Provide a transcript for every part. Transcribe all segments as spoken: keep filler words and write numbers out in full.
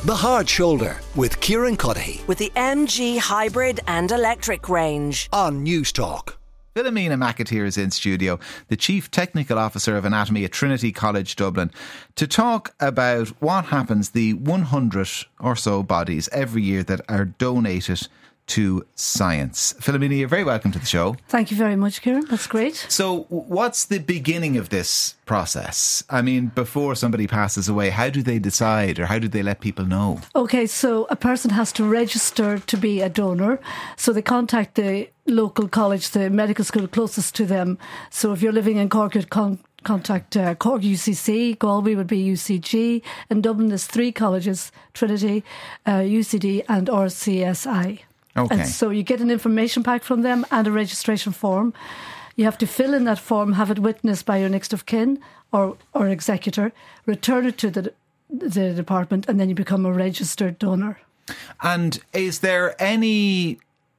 The Hard Shoulder with Kieran Cuddihy with the M G Hybrid and Electric range on News Talk. Philomena McAteer is in studio, the Chief Technical Officer of Anatomy at Trinity College Dublin, to talk about what happens the one hundred or so bodies every year that are donated to science. Philomena, you're very welcome to the show. Thank you very much, Kieran. That's great. So what's the beginning of this process? I mean, before somebody passes away, how do they decide, or how do they let people know? Okay, so a person has to register to be a donor. So they contact the local college, the medical school closest to them. So if you're living in Cork, you'd con- contact uh, Cork U C C, Galway would be U C G, and Dublin there's three colleges, Trinity, uh, U C D and R C S I. Okay. And so you get an information pack from them and a registration form. You have to fill in that form, have it witnessed by your next of kin or, or executor, return it to the, the department, and then you become a registered donor. And is there any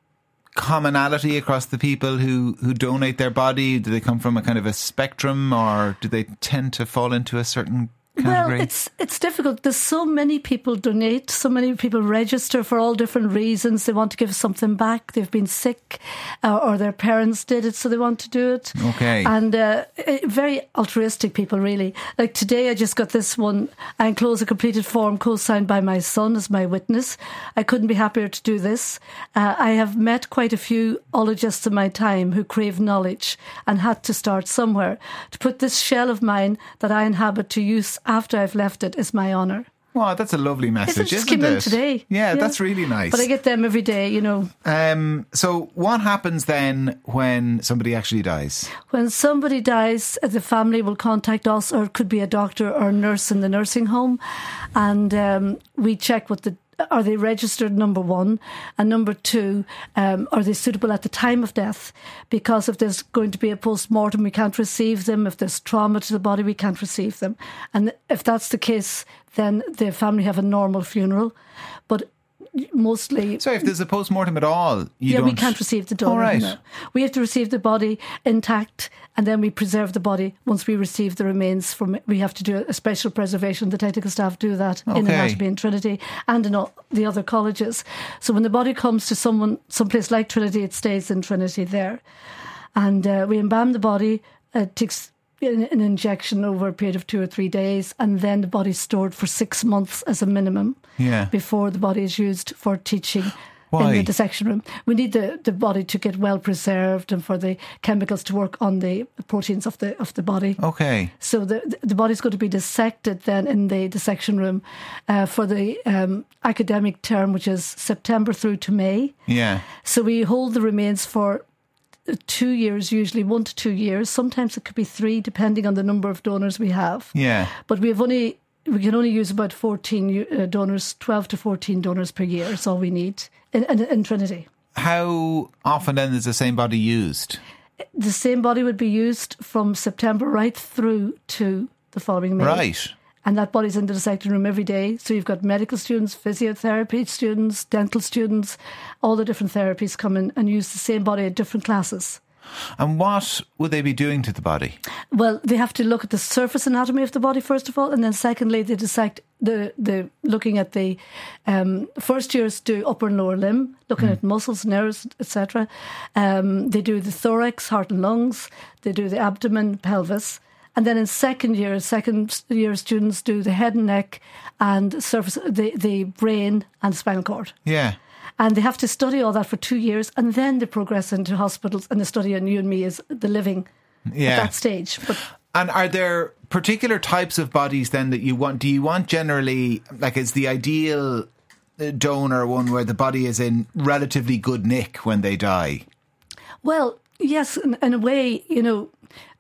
commonality across the people who, who donate their body? Do they come from a kind of a spectrum, or do they tend to fall into a certain category? Well, it's it's difficult. There's so many people donate, so many people register for all different reasons. They want to give something back. They've been sick, uh, or their parents did it, so they want to do it. Okay. And uh, very altruistic people, really. Like today, I just got this one. I enclose a completed form co-signed by my son as my witness. I couldn't be happier to do this. Uh, I have met quite a few ologists in my time who crave knowledge and had to start somewhere. To put this shell of mine that I inhabit to use after I've left it is my honour. Wow, that's a lovely message, it just isn't came it? in today. Yeah, Yeah. that's really nice. But I get them every day, you know. Um, so what happens then when somebody actually dies? When somebody dies, the family will contact us, or it could be a doctor or a nurse in the nursing home, and um, we check what the are they registered, number one, and number two, um, are they suitable at the time of death? Because if there's going to be a post-mortem, we can't receive them. If there's trauma to the body, we can't receive them. And if that's the case, then the family have a normal funeral. But mostly... So if there's a post-mortem at all, you yeah, don't... we can't receive the donor. All right. No. We have to receive the body intact, and then we preserve the body. Once we receive the remains from it, we have to do a special preservation. The technical staff do that Okay. in Anatomy in Trinity and in all the other colleges. So when the body comes to someone, someplace like Trinity, it stays in Trinity there. And uh, we embalm the body. It takes an an injection over a period of two or three days, and then the body's stored for six months as a minimum Yeah. before the body is used for teaching Why? in the dissection room. We need the, the body to get well preserved and for the chemicals to work on the proteins of the of the body. Okay. So the the body's going to be dissected then in the dissection room uh, for the um, academic term, which is September through to May. Yeah. So we hold the remains for two years, usually one to two years. Sometimes it could be three, depending on the number of donors we have. Yeah. But we have only we can only use about fourteen uh, donors, twelve to fourteen donors per year. That's all we need in, in, in Trinity. How often then is the same body used? The same body would be used from September right through to the following May. Right. And that body's in the dissecting room every day. So you've got medical students, physiotherapy students, dental students, all the different therapies come in and use the same body at different classes. And what would they be doing to the body? Well, they have to look at the surface anatomy of the body, first of all, and then secondly, they dissect the, the looking at the um, first years do upper and lower limb, looking mm. at muscles, nerves, et cetera. Um, they do the thorax, heart and lungs. They do the abdomen, pelvis. And then in second year, second year students do the head and neck and surface, the, the brain and spinal cord. Yeah. And they have to study all that for two years and then they progress into hospitals and the study on you and me is the living Yeah. at that stage. But And are there particular types of bodies then that you want? Do you want generally, like, is the ideal donor one where the body is in relatively good nick when they die? well, yes, in, in a way, you know,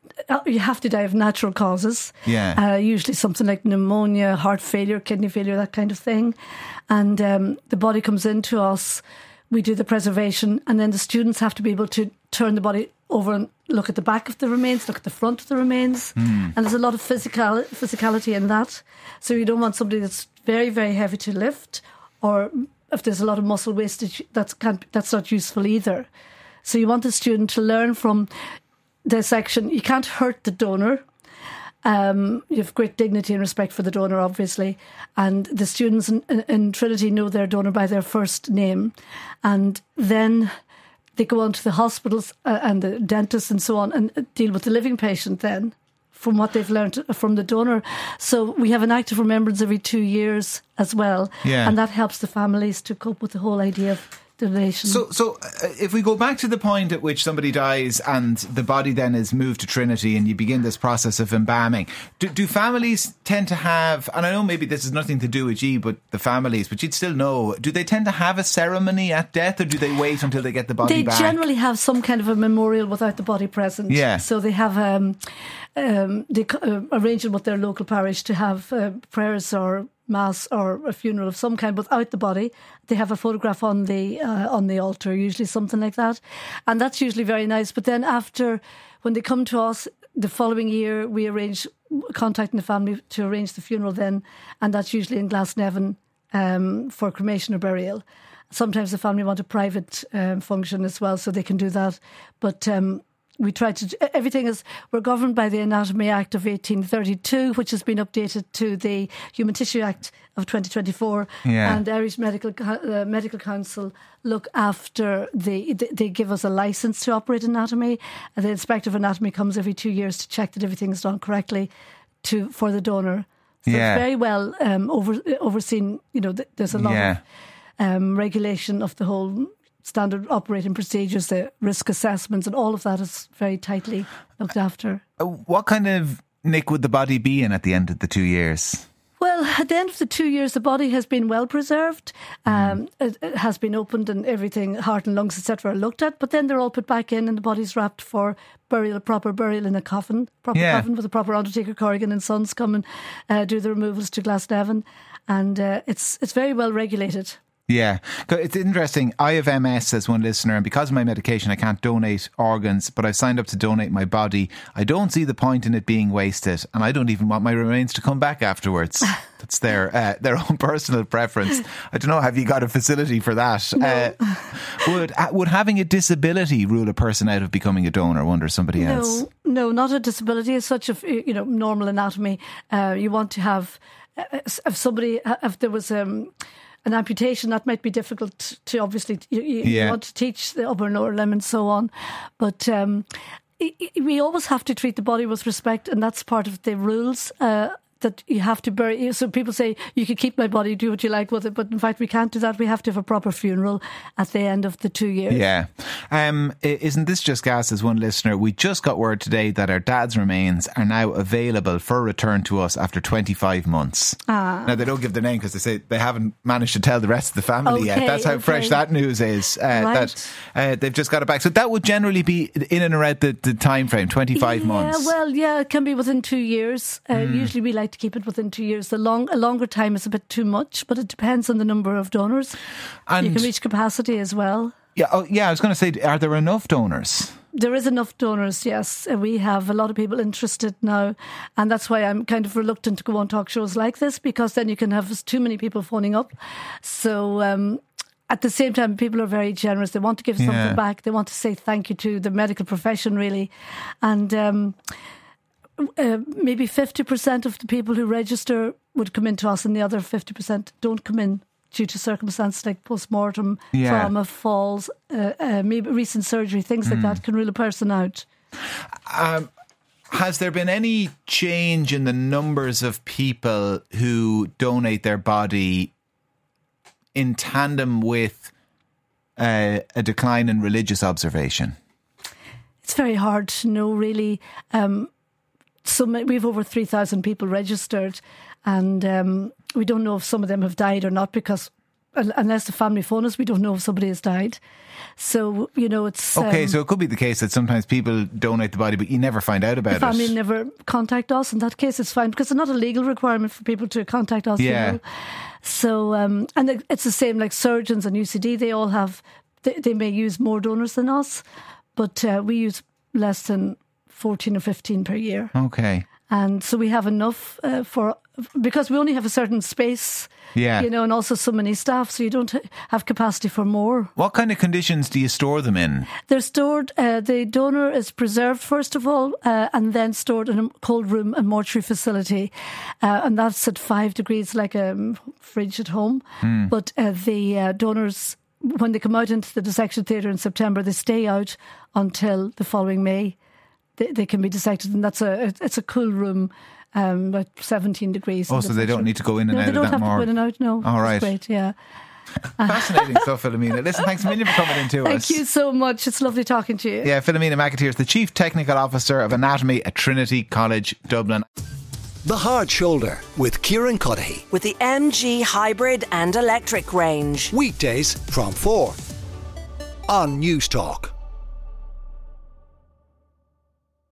you have to die of natural causes. Yeah. Uh, usually something like pneumonia, heart failure, kidney failure, that kind of thing. And um, the body comes into us, we do the preservation, and then the students have to be able to turn the body over and look at the back of the remains, look at the front of the remains. Mm. And there's a lot of physical physicality in that. So you don't want somebody that's very, very heavy to lift, or if there's a lot of muscle wastage, that's, can't, that's not useful either. So you want the student to learn from dissection. You can't hurt the donor. Um, you have great dignity and respect for the donor, obviously. And the students in, in, in Trinity know their donor by their first name. And then they go on to the hospitals uh, and the dentists and so on and deal with the living patient then, from what they've learned from the donor. So we have an active remembrance every two years as well. Yeah. And that helps the families to cope with the whole idea of donation. So, so uh, if we go back to the point at which somebody dies and the body then is moved to Trinity and you begin this process of embalming, do, do families tend to have, and I know maybe this has nothing to do with you, but the families, but you'd still know, do they tend to have a ceremony at death, or do they wait until they get the body they back? They generally have some kind of a memorial without the body present. Yeah. So they have, um, um, they uh, arrange it with their local parish to have uh, prayers or mass or a funeral of some kind without the body. They have a photograph on the uh, on the altar, usually something like that, and that's usually very nice. But then after, when they come to us the following year, we arrange contacting the family to arrange the funeral then, and that's usually in Glasnevin um, for cremation or burial. Sometimes the family want a private um, function as well, so they can do that. But um, we try to, everything is, we're governed by the Anatomy Act of eighteen thirty-two, which has been updated to the Human Tissue Act of twenty twenty-four. Yeah. And Irish Medical uh, Medical Council look after the, they give us a licence to operate anatomy. And the Inspector of Anatomy comes every two years to check that everything is done correctly to for the donor. So Yeah. it's very well um, over, overseen. You know, th- there's a lot Yeah. of um, regulation of the whole standard operating procedures, the risk assessments, and all of that is very tightly looked after. Uh, What kind of nick would the body be in at the end of the two years? Well, at the end of the two years, the body has been well preserved. Um, it, it has been opened and everything, heart and lungs, et cetera, are looked at. But then they're all put back in, and the body's wrapped for burial, proper burial in a coffin, proper Yeah. coffin with a proper undertaker. Corrigan and Sons come and uh, do the removals to Glasnevin, and uh, it's it's very well regulated. Yeah, 'Cause it's interesting. I have M S, as one listener, and because of my medication, I can't donate organs, but I've signed up to donate my body. I don't see the point in it being wasted, and I don't even want my remains to come back afterwards. That's their uh, their own personal preference. I don't know. Have you got a facility for that? No. Uh, would uh, would having a disability rule a person out of becoming a donor? I wonder somebody else. No, no, not a disability. It's such a you know normal anatomy. Uh, you want to have uh, if somebody if there was um. an amputation, that might be difficult to obviously you, you Yeah. want to teach the upper and lower limb and so on, but um, i- i- we always have to treat the body with respect, and that's part of the rules uh, that you have to bury. So people say you can keep my body, do what you like with it, but in fact we can't do that. We have to have a proper funeral at the end of the two years. Yeah. Um, i- isn't this just gas, as one listener? We just got word today that our dad's remains are now available for return to us after twenty-five months. Ah. Now, they don't give the name because they say they haven't managed to tell the rest of the family yet. Okay, That's how okay. fresh that news is. Uh, Right. That uh, they've just got it back. So that would generally be in and around the, the time frame, twenty-five yeah, months. well, yeah, it can be within two years. Uh, Hmm. Usually we like to keep it within two years. The long, a longer time is a bit too much, but it depends on the number of donors. And- you can reach capacity as well. Yeah, oh, yeah, I was going to say, are there enough donors? There is enough donors, yes. Uh, We have a lot of people interested now, and that's why I'm kind of reluctant to go on talk shows like this, because then you can have too many people phoning up. So um, at the same time, people are very generous. They want to give something Yeah. back. They want to say thank you to the medical profession, really. And um, uh, maybe fifty percent of the people who register would come in to us, and the other fifty percent don't come in due to circumstances like post-mortem, Yeah. trauma, falls, uh, uh, maybe recent surgery, things like that can rule a person out. Um, has there been any change in the numbers of people who donate their body in tandem with uh, a decline in religious observation? It's very hard to know, really. Um, so ma- we have over three thousand people registered, and um, we don't know if some of them have died or not, because un- unless the family phone us, we don't know if somebody has died. So, you know, it's... Okay, um, so it could be the case that sometimes people donate the body, but you never find out about the family it. never contact us. In that case, it's fine, because it's not a legal requirement for people to contact us. Yeah. You know? So, um, and it- it's the same like surgeons and U C D. They all have, they, they may use more donors than us, but uh, we use less than fourteen or fifteen per year. Okay. And so we have enough uh, for because we only have a certain space, Yeah. you know, and also so many staff, so you don't ha- have capacity for more. What kind of conditions do you store them in? They're stored, uh, the donor is preserved first of all, uh, and then stored in a cold room and mortuary facility. Uh, and that's at five degrees, like a um, fridge at home. Mm. But uh, the uh, donors, when they come out into the dissection theatre in September, they stay out until the following May. They, they can be dissected, and that's a it's a cool room. Um, about seventeen degrees. Oh, so they don't need to go in and no, out they of don't that have more. to go in and out, no. All right. Great, yeah. Fascinating stuff, Philomena. Listen, thanks a million for coming in to Thank us. you so much. It's lovely talking to you. Yeah, Philomena McAteer is the Chief Technical Officer of Anatomy at Trinity College Dublin. The Hard Shoulder with Kieran Cuddihy. With the M G hybrid and electric range. Weekdays from four on News Talk.